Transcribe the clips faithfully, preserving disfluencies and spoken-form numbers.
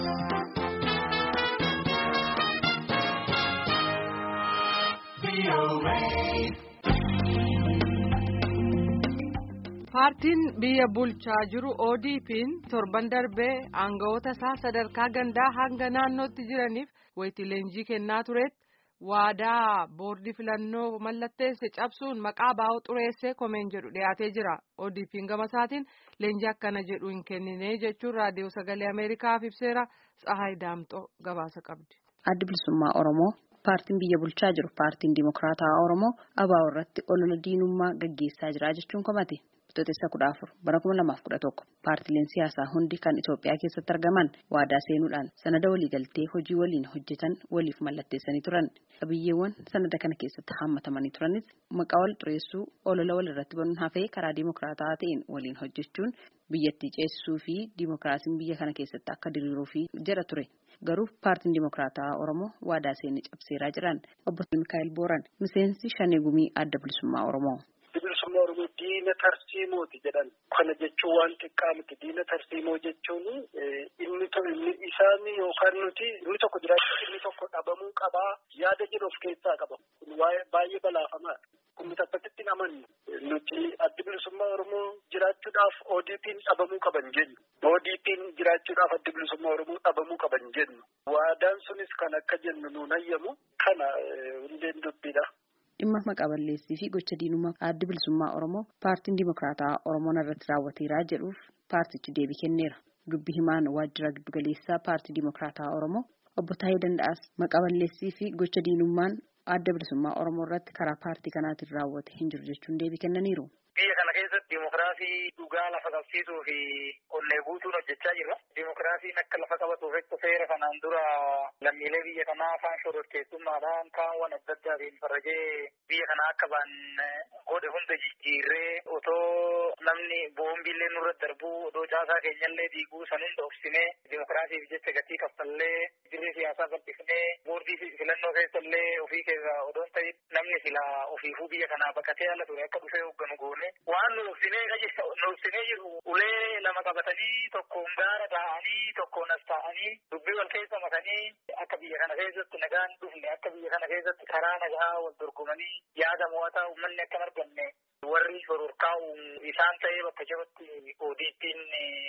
Paartiin biyya bulchaa jiru O D P'n torban darbee aangawoota isaa sadarkaa gandaa hanga naannootti jiraniif wayitii leenjii kennaa turetti waadaa boordii filannoo mallatteesse cabsuun maqaa baa'u xureessee komeen jedhu dhiyaatee jira. O D P'n gama isaatiin leenjii akkana jedhu hin kennine jechuun raadiyoo sagalee Ameerikaaf ibseera. Tsahaay Daamxoo gabaasa qabdi. Adda Bilisummaa Oromoo paartiin biyya bulchaa jiru paartiin Dimokiraataa Oromoo ABO irratti olola diinummaa gaggeessaa jira jechuun komate. Bitootessa kudha afur bara kuma lamaaf kudha tokko paartileen siyaasaa hundi kan Itoophiyaa keessatti argaman waadaa seenuudhaan sanada waliigaltee hojii waliin hojjetan waliif mallatteessanii turan. Qabiyyeewwan sanada kana keessatti hammatamanii turanis maqaa wal xureessuu olola walirratti banuun hafee karaa dimokiraataa ta'een waliin hojjechuun biyyattii ceesisuu fi dimokiraasiin biyya kana keessatti akka diriiruu fi jedha ture. Garuu paartiin Dimokiraataa Oromoo waadaa seenii cabseeraa jiran obbo Mikaa'el Booran miseensi Shanee Gumii Adda Bilisummaa Oromoo. Bilisummaa Oromoo diina tarsiimooti jedhan. Kana jechuun waan xiqqaa miti. Diina tarsiimoo jechuun inni inni isaan yookaan nuti inni tokko jiraachuu inni tokko dhabamuu qabaa yaada jedhu of keessaa qaba. Kun baay'ee balaafamaadha. Kun taphatitti hin amannu. Nuti Adda Bilisummaa Oromoo jiraachuudhaaf O D P'n dhabamuu qaban jennu. O D P'n jiraachuudhaaf Adda Bilisummaa Oromoo dhabamuu qaban jennu. Waadaan sunis kan akka jennu nuun hayyamu kana hundeen dubbiidha. Dhimma maqaa balleessii fi gocha diinummaa Adda Bilisummaa Oromoo paartiin Dimokiraataa Oromoon irratti raawwateeraa jedhuuf paartichi deebii kenneera. Dubbi himaan waajjira giddugaleessaa paartii Dimokiraataa Oromoo obbo Taayee Danda'aas maqaa balleessii fi gocha diinummaan Adda Bilisummaa Oromoo irratti karaa paartii kanaatiin raawwate hin jiru jechuun deebii kennaniiru. Biyya kana keessatti dimokiraasii dhugaa lafa qabsiisuu fi onnee guutuun hojjechaa jirra. Dimokiraasiin akka lafa qabatuuf seera kanaan dura lammiilee biyya kanaa afaan shororkeessummaadhaan kaawwan adda addaatiin farrajee biyya kanaa akka ba'an godhe hunda jijjiirree otoo namni boombiillee nurra darbuu odoo caasaa keenyallee diiguu san hunda obsinee dimokiraasiif jecha gatii kaffallee dirree siyaasaa bal'ifnee boordii filannoo keessallee ofii keessaa odoon ta'e namni sila ofiifuu biyya kanaa baqatee ala ture akka dhufee hoogganu goone. Waan nuufsinee nuufsinee jiru ulee lama qabatanii tokkoon gaara taa'anii tokkoon as taa'anii dubbii wal keessa makanii akka biyya kana keessatti nagaan dhufne akka biyya kana keessatti karaa nagaa wal dorgomanii yaada mo'ataa uummanni akka hin arganne warri shororkaa'u isaan ta'ee bakka jirutti O D P'n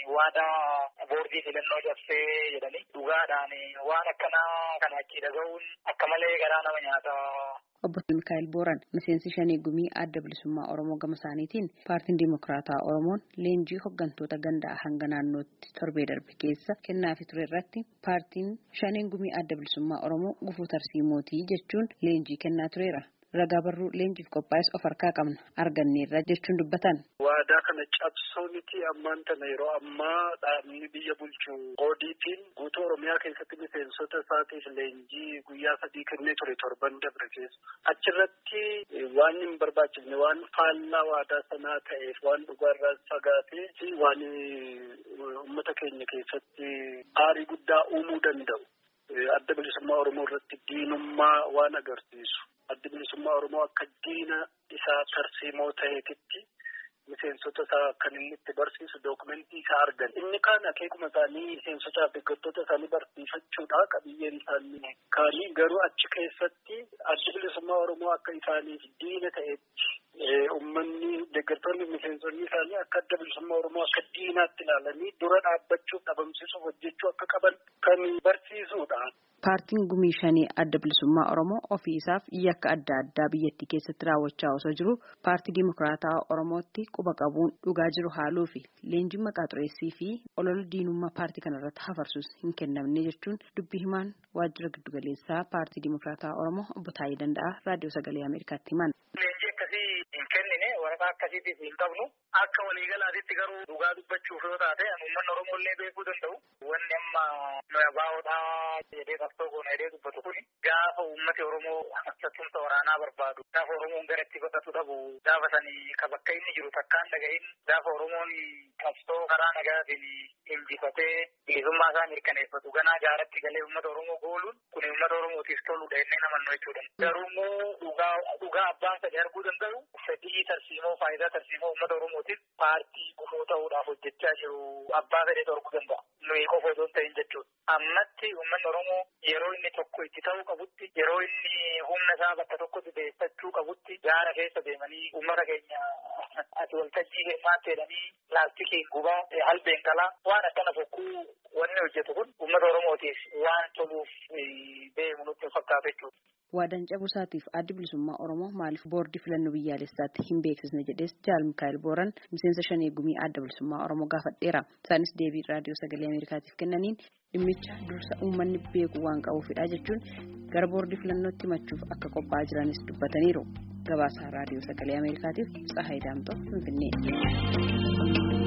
waadaa boordii filannoo cabsee jedhanii dhugaadhaan waan akkanaa kana achi dhaga'uun akka malee garaa nama nyaata. Obbo Mikaa'el Booran miseensi Shanee Gumii Adda Bilisummaa Oromoo gama isaaniitiin paartiin Dimokiraataa Oromoon leenjii hooggantoota gandaa hanga naannootti torbee darbe keessa kennaafi ture irratti paartiin Shanee Gumii Adda Bilisummaa Oromoo gufuu tarsiimootii jechuun leenjii kennaa tureera. Ragaa barruu leenjiif qophaa'es of harkaa qabna arganneerra jechuun dubbatan. Waadaa kana cabsoo miti ammaan tana yeroo ammaa dhaabni biyya bulchu O D P'n guutuu Oromiyaa keessatti miseensota isaatiif leenjii guyyaa sadii kennee ture torban dabre keessa. Achirratti waan hin barbaachifne waan faallaa waadaa sanaa ta'eef waan dhugaarraa fagaatee fi waan uummata keenya keessatti aarii guddaa uumuu danda'u. Adda Bilisummaa Oromoo irratti diinummaa waan agarsiisu. Adda Bilisummaa Oromoo akka diina isaa tarsiimoo ta'eetitti miseensota isaa kan inni itti barsiisu dookumentii isaa argan. Inni kaan akeekuma isaanii miseensotaa fi deeggartoota isaanii barsiifachuudha qabiyyeen isaanii. Kaanii garuu achi keessatti Adda Bilisummaa Oromoo akka isaaniif diina ta'etti uummanni deeggartoonni miseensonni isaanii akka Adda Bilisummaa Oromoo akka diinaatti ilaalanii dura dhaabbachuuf dhabamsiisuuf hojjechuu akka qaban kan barsiisudha. Paartiin Gumii Shanee Adda Bilisummaa Oromoo ofii isaaf yakka adda addaa biyyattii keessatti raawwachaa osoo jiru paartii Dimokiraataa Oromootti quba qabuun dhugaa jiru haaluu fi leenjii maqaa xureessii fi olola diinummaa paartii kanarratti hafarsuus hin kennamne jechuun dubbii himaan waajjira giddugaleessaa paartii Dimokiraataa Oromoo obbo Taayee Danda'aa raadiyoo sagalee Ameerikaatti himan. Leenjii akkasii hin kennine waraqaa akkasiitiif hin qabnu akka waliigalaatitti garuu dhugaa dubbachuuf yoo taate uummanni Oromoo illee beekuu danda'u wanni amma nuya baa'oodhaa jedhee qabsoo goona jedhee dubbatu kuni gaafa uummati Oromoo sattumsa waraanaa barbaadu gaafa Oromoon gara itti godhatu dhabu gaafa sanii ka bakka inni jiru takkaan dhagahin gaafa Oromoon qabsoo karaa nagaatiin injifatee bilisummaa isaa mirkaneeffatu ganaa gaaratti galee uummata Oromoo gooluun kun uummata Oromootiif toludha jennee namannu jechuudha. Garuu immoo dhugaa dhugaa abbaan sadii arguu danda'u fedhii tarsiimoo faayidaa tarsiimoo uummata Oromootiif paartii gufuu ta'uudhaaf hojjechaa jiru abbaa fedhee arguu danda'a. Nuyi qofa osoo hin ta'in jechuudha. ammatti uummanni Oromoo yeroo inni tokko itti ta'uu qabutti yeroo inni humna isaa bakka tokkotti beessachuu qabutti gaara keessa deemanii uummata keenya ati waltajjii keessatti jedhanii laastikiin gubaa albeen qalaa waan akkana fokkuu wanni hojjetu kun uummata Oromootiif waan toluuf deemu nutti fakkaata jechuudha. Waadaan cabuusaatiif addi bilisummaa Oromoo maaliif boordii filannoo biyyaalessaatti hin beeksisne jedhees Jaal Mikaa'el Booran miseensa shanee gumii adda bilisummaa Oromoo gaafadheera. Isaanis deebii raadiyoo sagalee Ameerikaatiif kennaniin dhimmicha dursa uummanni beeku waan qabuufidha jechuun gara boordii filannootti himachuuf akka qophaa'aa jiranis dubbataniiru. Gabaasa raadiyoo sagalee Ameerikaatiif Tsahaay Daamtoo Finfinnee.